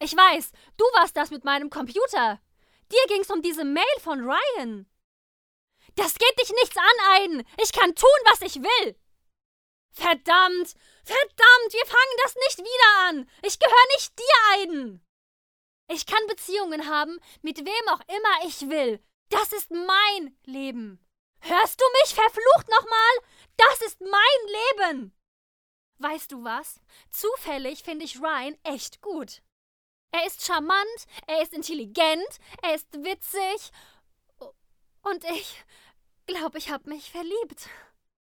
Ich weiß, du warst das mit meinem Computer. Dir ging's um diese Mail von Ryan. Das geht dich nichts an, Aiden. Ich kann tun, was ich will. Verdammt, wir fangen das nicht wieder an. Ich gehöre nicht dir, Aiden. Ich kann Beziehungen haben, mit wem auch immer ich will. Das ist mein Leben. Hörst du mich, verflucht nochmal? Das ist mein Leben. Weißt du was? Zufällig finde ich Ryan echt gut. Er ist charmant, er ist intelligent, er ist witzig. Und ich glaube, ich habe mich verliebt.